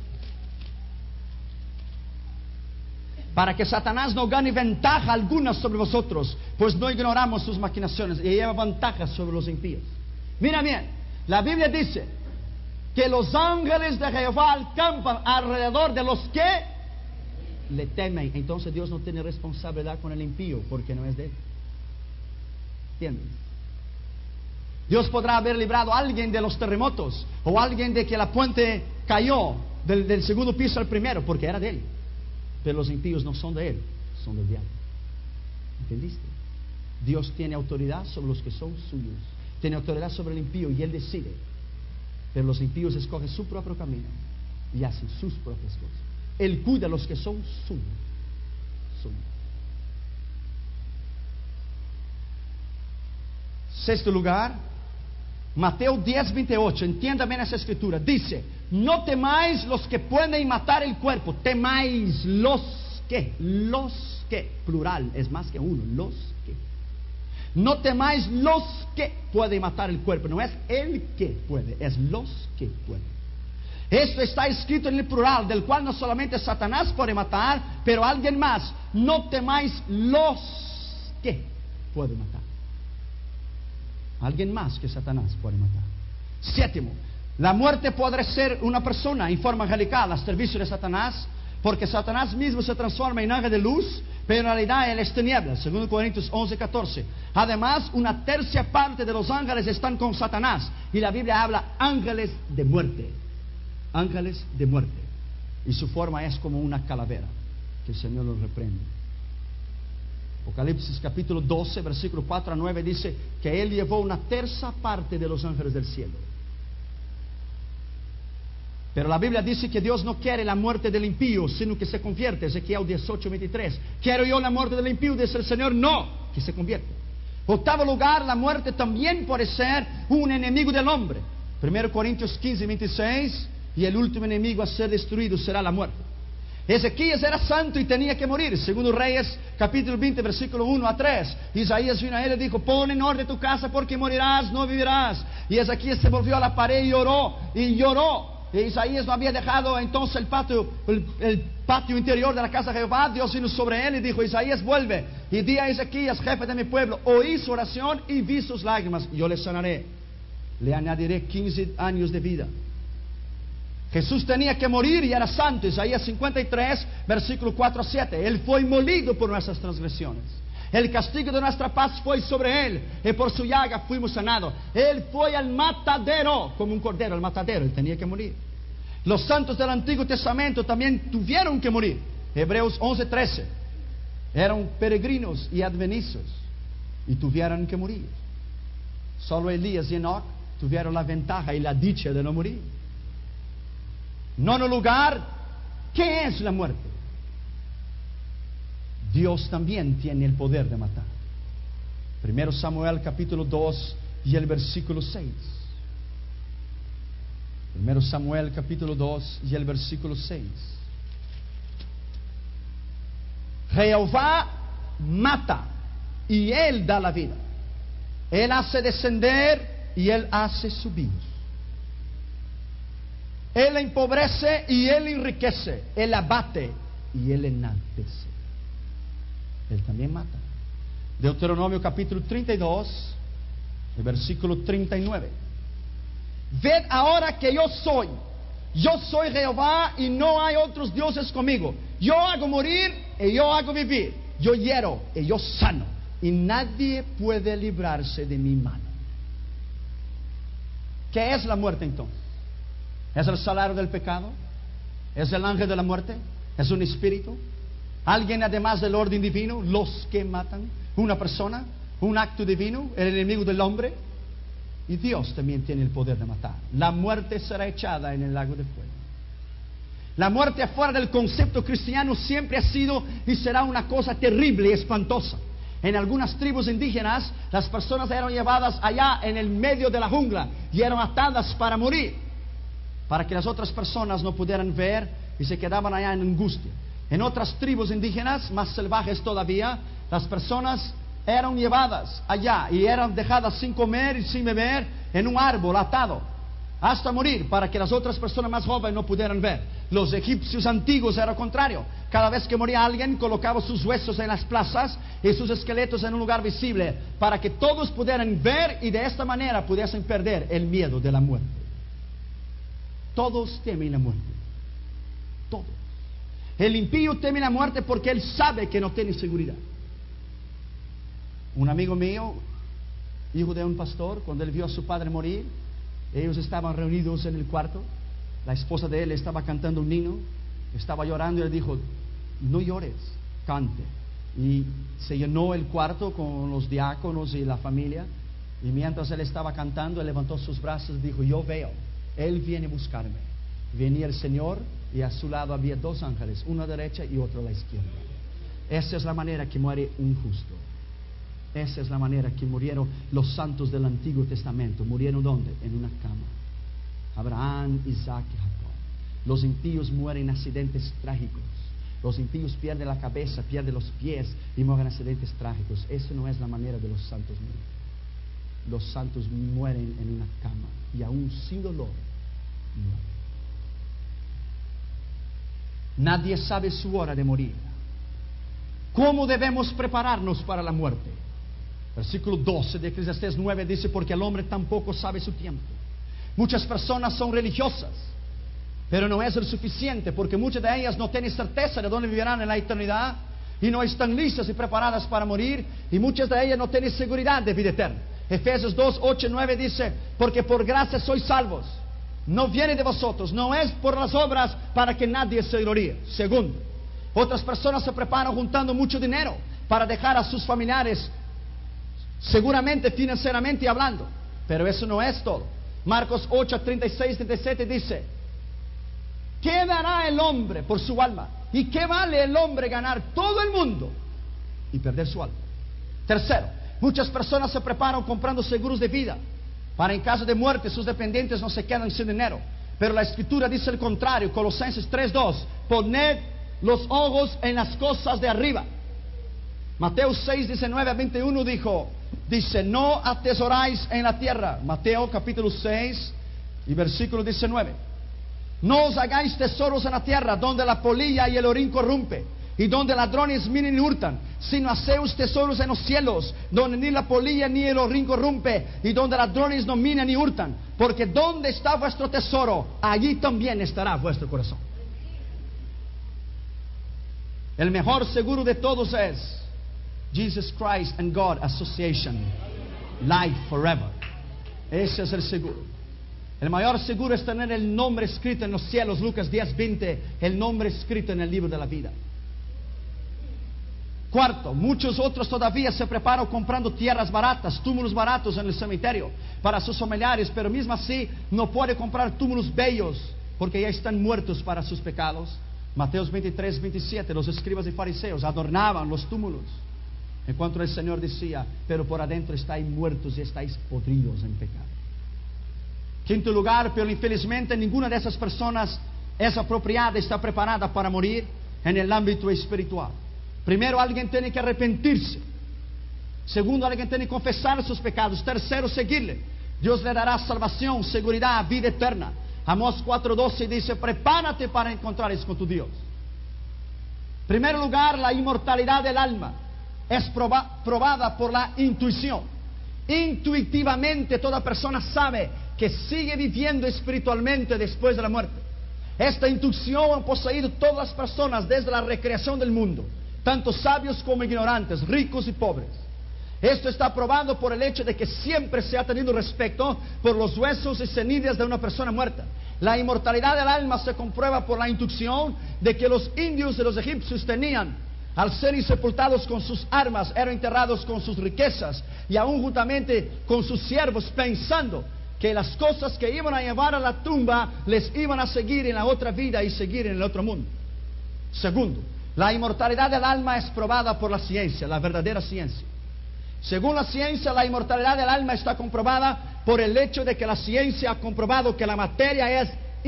Para que Satanás no gane ventaja alguna sobre vosotros, pues no ignoramos sus maquinaciones, y lleva ventaja sobre los impíos. Mira bien, la Biblia dice que los ángeles de Jehová acampan alrededor de los que le temen. Entonces Dios no tiene responsabilidad con el impío, porque no es de Él. ¿Entiendes? Dios podrá haber librado a alguien de los terremotos, o a alguien de que la puente cayó del segundo piso al primero, porque era de Él. Pero los impíos no son de Él, son del diablo. ¿Entendiste? Dios tiene autoridad sobre los que son suyos. Tiene autoridad sobre el impío y Él decide. Pero los impíos escogen su propio camino y hacen sus propias cosas. Él cuida a los que son suyos. Sexto lugar, Mateo 10, 28. Entienda bien esa escritura. Dice: no temáis los que pueden matar el cuerpo. Temáis los que. Los que. Plural, es más que uno. Los que. No temáis los que pueden matar el cuerpo. No es el que puede, es los que pueden. Esto está escrito en el plural, del cual no solamente Satanás puede matar, pero alguien más. No temáis los que pueden matar. Alguien más que Satanás puede matar. Séptimo, La muerte podrá ser una persona en forma angelical al servicio de Satanás, porque Satanás mismo se transforma en ángel de luz, pero en realidad él es tinieblas, 2 Corintios 11:14. Además, una tercia parte de los ángeles están con Satanás, y la Biblia habla ángeles de muerte. Ángeles de muerte. Y su forma es como una calavera. Que el Señor los reprende. Apocalipsis capítulo 12, versículo 4 a 9 dice que Él llevó una tercia parte de los ángeles del cielo. Pero la Biblia dice que Dios no quiere la muerte del impío, sino que se convierte. Ezequiel 18:23. ¿Quiero yo la muerte del impío? Dice el Señor, no, que se convierte. Octavo lugar, la muerte también puede ser un enemigo del hombre. 1 Corintios 15:26. Y el último enemigo a ser destruido será la muerte. Ezequías era santo y tenía que morir. Segundo Reyes capítulo 20 versículo 1 a 3. Isaías vino a él y dijo: pon en orden tu casa porque morirás, no vivirás. Y Ezequías se volvió a la pared y lloró. Y Isaías no había dejado entonces el patio interior de la casa de Jehová. Dios vino sobre él y dijo: Isaías, vuelve y di a Ezequías, jefe de mi pueblo, oí su oración y vi sus lágrimas, yo le sanaré, le añadiré 15 años de vida. Jesús tenía que morir y era santo. Isaías 53 versículo 4 a 7. Él fue molido por nuestras transgresiones, el castigo de nuestra paz fue sobre él, y por su llaga fuimos sanados. Él fue al matadero, como un cordero al matadero. Él tenía que morir. Los santos del Antiguo Testamento también tuvieron que morir. Hebreos 11:13. Eran peregrinos y advenizos y tuvieron que morir. Solo Elías y Enoch tuvieron la ventaja y la dicha de no morir. Nono lugar, ¿qué es la muerte? Dios también tiene el poder de matar. 1 Samuel capítulo 2 y el versículo 6. 1 Samuel capítulo 2 y el versículo 6. Jehová mata y Él da la vida. Él hace descender y Él hace subir. Él empobrece y Él enriquece. Él abate y Él enaltece. Él también mata. Deuteronomio capítulo 32, el versículo 39. Ved ahora que yo soy Jehová y no hay otros dioses conmigo. Yo hago morir y yo hago vivir. Yo hiero y yo sano. Y nadie puede librarse de mi mano. ¿Qué es la muerte entonces? ¿Es el salario del pecado? ¿Es el ángel de la muerte? ¿Es un espíritu? ¿Alguien además del orden divino? ¿Los que matan? ¿Una persona? ¿Un acto divino? ¿El enemigo del hombre? Y Dios también tiene el poder de matar. La muerte será echada en el lago de fuego. La muerte afuera del concepto cristiano siempre ha sido y será una cosa terrible y espantosa. En algunas tribus indígenas, las personas eran llevadas allá en el medio de la jungla y eran atadas para morir, para que las otras personas no pudieran ver y se quedaban allá en angustia. En otras tribus indígenas, más salvajes todavía, las personas eran llevadas allá y eran dejadas sin comer y sin beber en un árbol atado hasta morir, para que las otras personas más jóvenes no pudieran ver. Los egipcios antiguos era lo contrario. Cada vez que moría alguien, colocaba sus huesos en las plazas y sus esqueletos en un lugar visible, para que todos pudieran ver y de esta manera pudiesen perder el miedo de la muerte. Todos temen la muerte. Todos. El impío teme la muerte porque él sabe que no tiene seguridad. Un amigo mío, hijo de un pastor, cuando él vio a su padre morir, ellos estaban reunidos en el cuarto. La esposa de él estaba cantando un himno, estaba llorando y le dijo: no llores, cante. Y se llenó el cuarto con los diáconos y la familia. Y mientras él estaba cantando, él levantó sus brazos y dijo: yo veo, él viene a buscarme. Venía el Señor y a su lado había dos ángeles, uno a la derecha y otro a la izquierda. Esa es la manera que muere un justo. Esa es la manera que murieron los santos del Antiguo Testamento. ¿Murieron dónde? En una cama. Abraham, Isaac y Jacob. Los impíos mueren en accidentes trágicos. Los impíos pierden la cabeza, pierden los pies y mueren en accidentes trágicos. Esa no es la manera de los santos morir. Los santos mueren en una cama y aún sin dolor mueren. Nadie sabe su hora de morir. ¿Cómo debemos prepararnos para la muerte? Versículo 12 de Eclesiastés 9 dice: porque el hombre tampoco sabe su tiempo. Muchas personas son religiosas, pero no es lo suficiente, porque muchas de ellas no tienen certeza de dónde vivirán en la eternidad y no están listas y preparadas para morir, y muchas de ellas no tienen seguridad de vida eterna. Efesios 2, 8 y 9 dice: porque por gracia sois salvos, no viene de vosotros, no es por las obras, para que nadie se gloríe. Segundo, otras personas se preparan juntando mucho dinero para dejar a sus familiares, seguramente financieramente hablando, pero eso no es todo. Marcos 8, 36, 37 dice: ¿qué dará el hombre por su alma? ¿Y qué vale el hombre ganar todo el mundo y perder su alma? Tercero, muchas personas se preparan comprando seguros de vida para en caso de muerte sus dependientes no se quedan sin dinero. Pero la Escritura dice el contrario. Colosenses 3:2: poned los ojos en las cosas de arriba. Mateo 6, 19 a 21 dice: no atesoráis en la tierra. Mateo capítulo 6 y versículo 19: no os hagáis tesoros en la tierra, donde la polilla y el orín corrompe, y donde ladrones minan y hurtan, sino haceos tesoros en los cielos, donde ni la polilla ni el orín corrompe, y donde ladrones no minan ni hurtan, porque donde está vuestro tesoro, allí también estará vuestro corazón. El mejor seguro de todos es Jesus Christ and God Association, Life Forever. Ese es el seguro. El mayor seguro es tener el nombre escrito en los cielos. Lucas 10:20, el nombre escrito en el libro de la vida. Cuarto, muchos otros todavía se preparan comprando tierras baratas, túmulos baratos en el cementerio para sus familiares, pero mismo así no puede comprar túmulos bellos porque ya están muertos para sus pecados. Mateos 23:27, los escribas y fariseos adornaban los túmulos, en cuanto el Señor decía: pero por adentro estáis muertos y estáis podridos en pecado. Quinto lugar, pero infelizmente ninguna de esas personas es apropiada, está preparada para morir en el ámbito espiritual. Primero, alguien tiene que arrepentirse. Segundo, alguien tiene que confesar sus pecados. Tercero, seguirle. Dios le dará salvación, seguridad, vida eterna. Amós 4:12 dice: prepárate para encontrares con tu Dios. En primer lugar, la inmortalidad del alma es probada por la intuición. Intuitivamente toda persona sabe que sigue viviendo espiritualmente después de la muerte. Esta intuición han poseído todas las personas desde la recreación del mundo, tanto sabios como ignorantes, ricos y pobres. Esto está probado por el hecho de que siempre se ha tenido respeto por los huesos y cenizas de una persona muerta. La inmortalidad del alma se comprueba por la intuición de que los indios y los egipcios tenían. Al ser sepultados con sus armas, eran enterrados con sus riquezas y aún juntamente con sus siervos, pensando que las cosas que iban a llevar a la tumba les iban a seguir en la otra vida y seguir en el otro mundo. Segundo, la inmortalidad del alma es probada por la ciencia, la verdadera ciencia. Según la ciencia, la inmortalidad del alma está comprobada por el hecho de que la ciencia ha comprobado que la materia es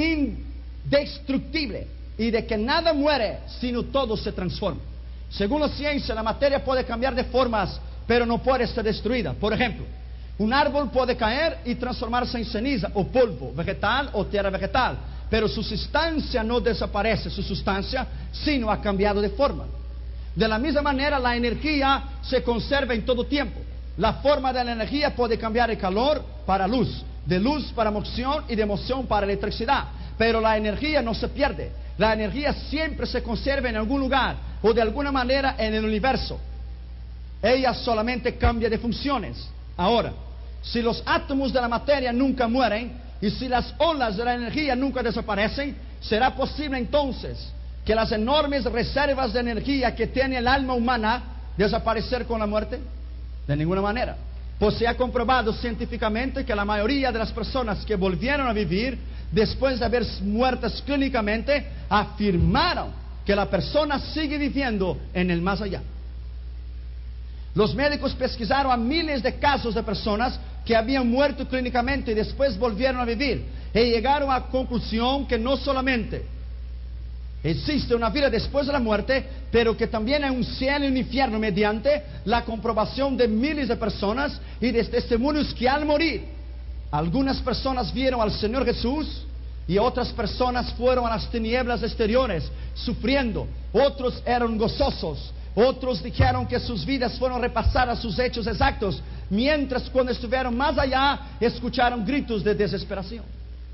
indestructible y de que nada muere, sino todo se transforma. Según la ciencia, la materia puede cambiar de formas, pero no puede ser destruida. Por ejemplo, un árbol puede caer y transformarse en ceniza o polvo vegetal o tierra vegetal, pero su sustancia no desaparece, su sustancia sino ha cambiado de forma. De la misma manera, la energía se conserva en todo tiempo. La forma de la energía puede cambiar de calor para luz, de luz para moción y de moción para electricidad, pero la energía no se pierde. La energía siempre se conserva en algún lugar o de alguna manera en el universo. Ella solamente cambia de funciones. Ahora, si los átomos de la materia nunca mueren y si las olas de la energía nunca desaparecen, ¿será posible entonces que las enormes reservas de energía que tiene el alma humana desaparecer con la muerte? De ninguna manera. Pues se ha comprobado científicamente que la mayoría de las personas que volvieron a vivir después de haber muerto clínicamente afirmaron que la persona sigue viviendo en el más allá. Los médicos pesquisaron a miles de casos de personas que habían muerto clínicamente y después volvieron a vivir, y llegaron a la conclusión que no solamente existe una vida después de la muerte, pero que también hay un cielo y un infierno mediante la comprobación de miles de personas y de testimonios que al morir, algunas personas vieron al Señor Jesús y otras personas fueron a las tinieblas exteriores sufriendo. Otros eran gozosos. Otros dijeron que sus vidas fueron repasadas, sus hechos exactos, mientras cuando estuvieron más allá escucharon gritos de desesperación.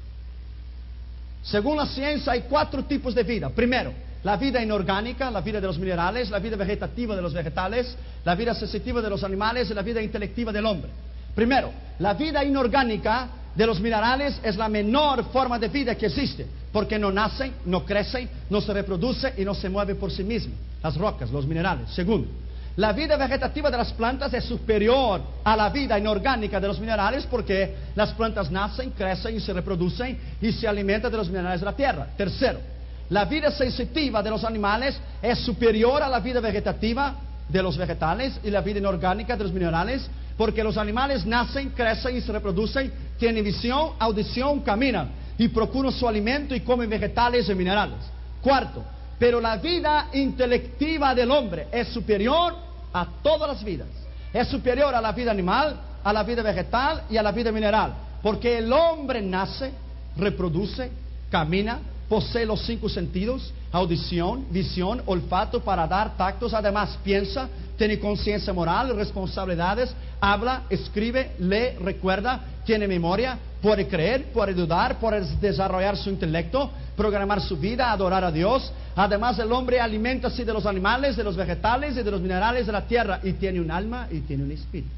Según la ciencia hay 4 tipos de vida. Primero, la vida inorgánica, la vida de los minerales, la vida vegetativa de los vegetales, la vida sensitiva de los animales y la vida intelectiva del hombre. Primero, la vida inorgánica de los minerales es la menor forma de vida que existe, porque no nacen, no crecen, no se reproduce y no se mueve por sí mismo. Las rocas, los minerales. Segundo, la vida vegetativa de las plantas es superior a la vida inorgánica de los minerales porque las plantas nacen, crecen y se reproducen y se alimentan de los minerales de la tierra. Tercero, la vida sensitiva de los animales es superior a la vida vegetativa de los vegetales y la vida inorgánica de los minerales porque los animales nacen, crecen y se reproducen, tienen visión, audición, caminan y procuran su alimento y comen vegetales y minerales. Cuarto, pero la vida intelectiva del hombre es superior a todas las vidas. Es superior a la vida animal, a la vida vegetal y a la vida mineral. Porque el hombre nace, reproduce, camina, posee los 5 sentidos, audición, visión, olfato, paladar, tactos. Además piensa, tiene conciencia moral, responsabilidades, habla, escribe, lee, recuerda, tiene memoria, puede creer, puede dudar, puede desarrollar su intelecto, programar su vida, adorar a Dios. Además el hombre alimenta-se de los animales, de los vegetales y de los minerales de la tierra y tiene un alma y tiene un espíritu.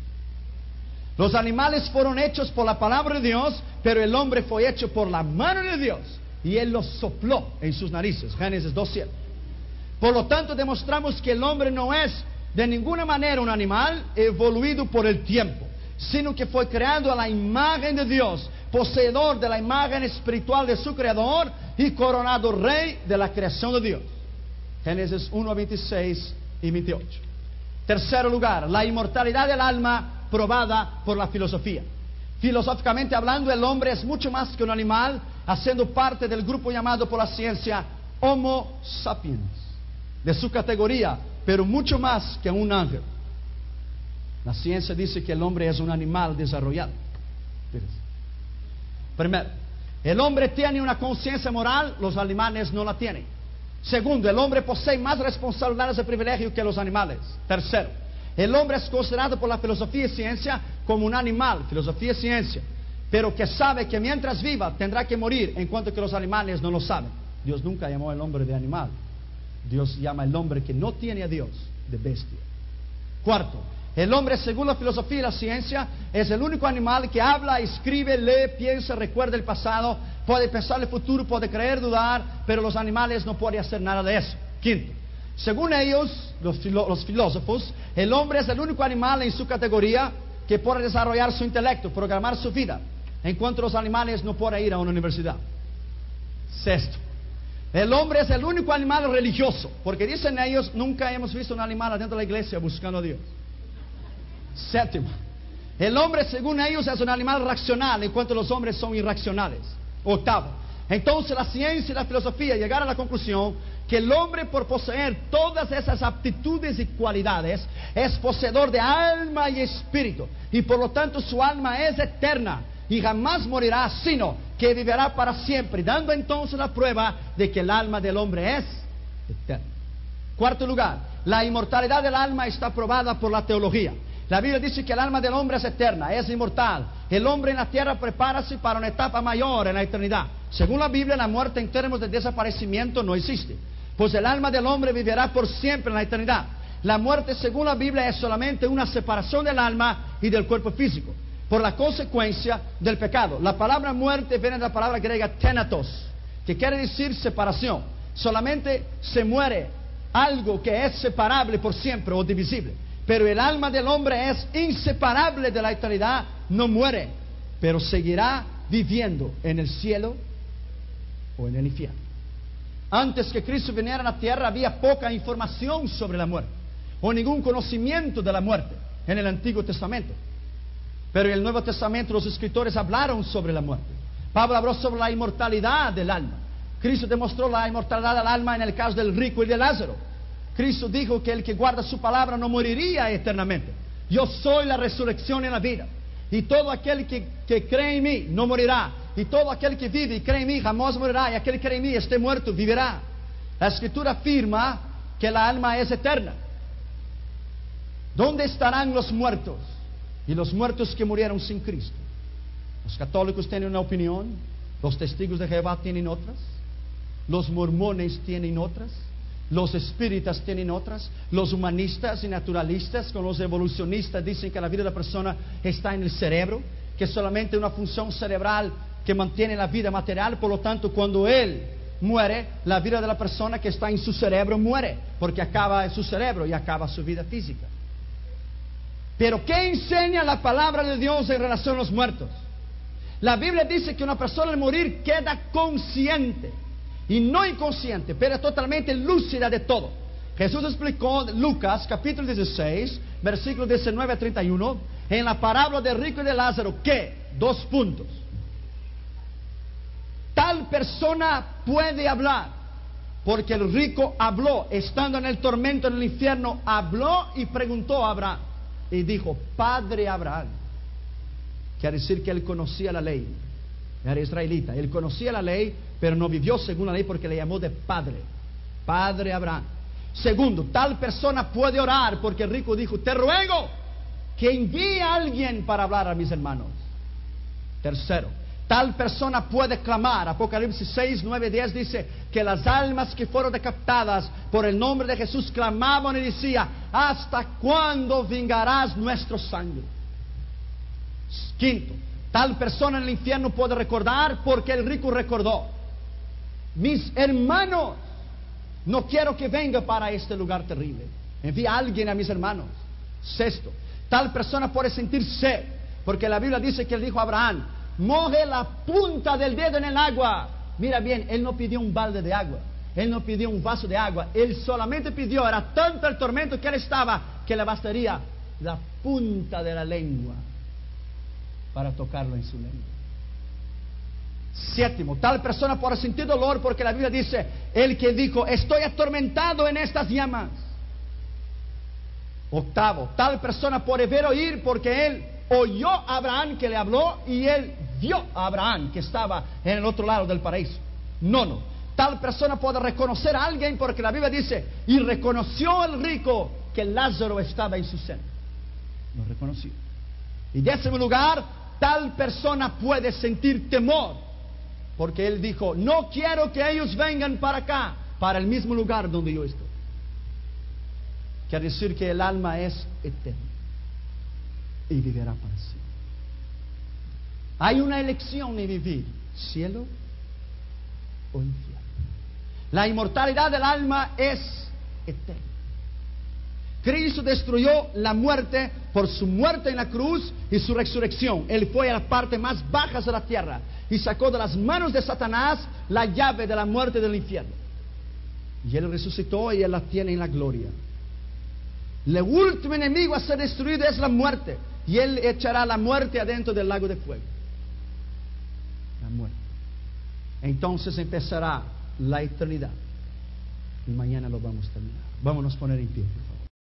Los animales fueron hechos por la palabra de Dios, pero el hombre fue hecho por la mano de Dios y Él los sopló en sus narices. Génesis 2:7. Por lo tanto demostramos que el hombre no es de ninguna manera un animal evoluido por el tiempo, sino que fue creado a la imagen de Dios, poseedor de la imagen espiritual de su creador y coronado rey de la creación de Dios. Génesis 1, 26 y 28. Tercer lugar, la inmortalidad del alma probada por la filosofía. Filosóficamente hablando, el hombre es mucho más que un animal, haciendo parte del grupo llamado por la ciencia Homo sapiens, de su categoría, pero mucho más que un ángel. La ciencia dice que el hombre es un animal desarrollado. Primero, el hombre tiene una conciencia moral, los animales no la tienen. Segundo, el hombre posee más responsabilidades y privilegios que los animales. Tercero, el hombre es considerado por la filosofía y ciencia como un animal, filosofía y ciencia, pero que sabe que mientras viva tendrá que morir, en cuanto que los animales no lo saben. Dios nunca llamó al hombre de animal. Dios llama al hombre que no tiene a Dios de bestia. Cuarto, el hombre, según la filosofía y la ciencia, es el único animal que habla, escribe, lee, piensa, recuerda el pasado, puede pensar el futuro, puede creer, dudar, pero los animales no pueden hacer nada de eso. Quinto, según ellos, los filósofos, el hombre es el único animal en su categoría que puede desarrollar su intelecto, programar su vida, en cuanto los animales no pueden ir a una universidad. Sexto, el hombre es el único animal religioso, porque dicen ellos, nunca hemos visto un animal adentro de la iglesia buscando a Dios. Séptimo, el hombre según ellos es un animal racional, en cuanto los hombres son irracionales. Octavo, entonces la ciencia y la filosofía llegaron a la conclusión que el hombre, por poseer todas esas aptitudes y cualidades, es poseedor de alma y espíritu, y por lo tanto su alma es eterna y jamás morirá, sino que vivirá para siempre, dando entonces la prueba de que el alma del hombre es eterna. Cuarto lugar, la inmortalidad del alma está probada por la teología. La Biblia dice que el alma del hombre es eterna, es inmortal. El hombre en la tierra prepárase para una etapa mayor en la eternidad. Según la Biblia, la muerte en términos de desaparecimiento no existe, pues el alma del hombre vivirá por siempre en la eternidad. La muerte, según la Biblia, es solamente una separación del alma y del cuerpo físico, por la consecuencia del pecado. La palabra muerte viene de la palabra griega thanatos, que quiere decir separación. Solamente se muere algo que es separable por siempre o divisible. Pero el alma del hombre es inseparable de la eternidad, no muere, pero seguirá viviendo en el cielo o en el infierno. Antes que Cristo viniera a la tierra había poca información sobre la muerte, o ningún conocimiento de la muerte en el Antiguo Testamento. Pero en el Nuevo Testamento los escritores hablaron sobre la muerte. Pablo habló sobre la inmortalidad del alma. Cristo demostró la inmortalidad del alma en el caso del rico y de Lázaro. Cristo dijo que el que guarda su palabra no moriría eternamente. Yo soy la resurrección y la vida. Y todo aquel que cree en mí no morirá. Y todo aquel que vive y cree en mí jamás morirá. Y aquel que cree en mí esté muerto vivirá. La Escritura afirma que la alma es eterna. ¿Dónde estarán los muertos y los muertos que murieron sin Cristo. Los católicos tienen una opinión, los testigos de Jehová tienen otras, los mormones tienen otras, los espíritas tienen otras, los humanistas y naturalistas con los evolucionistas dicen que la vida de la persona está en el cerebro, que es solamente una función cerebral que mantiene la vida material. Por lo tanto, cuando él muere, la vida de la persona que está en su cerebro muere, porque acaba en su cerebro y acaba su vida física. Pero ¿qué enseña la palabra de Dios en relación a los muertos? La Biblia dice que una persona al morir queda consciente, y no inconsciente, pero totalmente lúcida de todo. Jesús explicó en Lucas capítulo 16, versículos 19 a 31, en la parábola de rico y de Lázaro, que, 2 puntos, tal persona puede hablar, porque el rico habló, estando en el tormento en el infierno, habló y preguntó a Abraham, y dijo, Padre Abraham. Quiere decir que él conocía la ley, era israelita, él conocía la ley, pero no vivió según la ley porque le llamó de Padre, Padre Abraham. Segundo, tal persona puede orar, porque el rico dijo, te ruego que envíe a alguien para hablar a mis hermanos. Tercero, tal persona puede clamar. Apocalipsis 6, 9, 10 dice que las almas que fueron decapitadas por el nombre de Jesús clamaban y decían, ¿hasta cuándo vengarás nuestro sangre? Quinto, tal persona en el infierno puede recordar, porque el rico recordó, mis hermanos, no quiero que venga para este lugar terrible, envía a alguien a mis hermanos. Sexto, tal persona puede sentir sed, porque la Biblia dice que él dijo a Abraham, moje la punta del dedo en el agua. Mira bien, él no pidió un balde de agua, él no pidió un vaso de agua, él solamente pidió, era tanto el tormento que él estaba, que le bastaría la punta de la lengua para tocarlo en su lengua. Séptimo, tal persona puede sentir dolor, porque la Biblia dice, el que dijo, estoy atormentado en estas llamas. Octavo, tal persona puede ver o oír, porque él oyó a Abraham que le habló, y él vio a Abraham que estaba en el otro lado del paraíso. Nono, tal persona puede reconocer a alguien, porque la Biblia dice, y reconoció el rico que Lázaro estaba en su seno. Lo reconoció. Y décimo lugar, tal persona puede sentir temor, porque él dijo, no quiero que ellos vengan para acá, para el mismo lugar donde yo estoy. Quiere decir que el alma es eterna y vivirá para siempre. Hay una elección en vivir, cielo o infierno. La inmortalidad del alma es eterna. Cristo destruyó la muerte por su muerte en la cruz y su resurrección. Él fue a las partes más bajas de la tierra y sacó de las manos de Satanás la llave de la muerte y del infierno. Y Él resucitó y Él la tiene en la gloria. El último enemigo a ser destruido es la muerte, y Él echará la muerte adentro del lago de fuego. La muerte. Entonces empezará la eternidad. Y mañana lo vamos a terminar. Vámonos a poner en pie, por favor.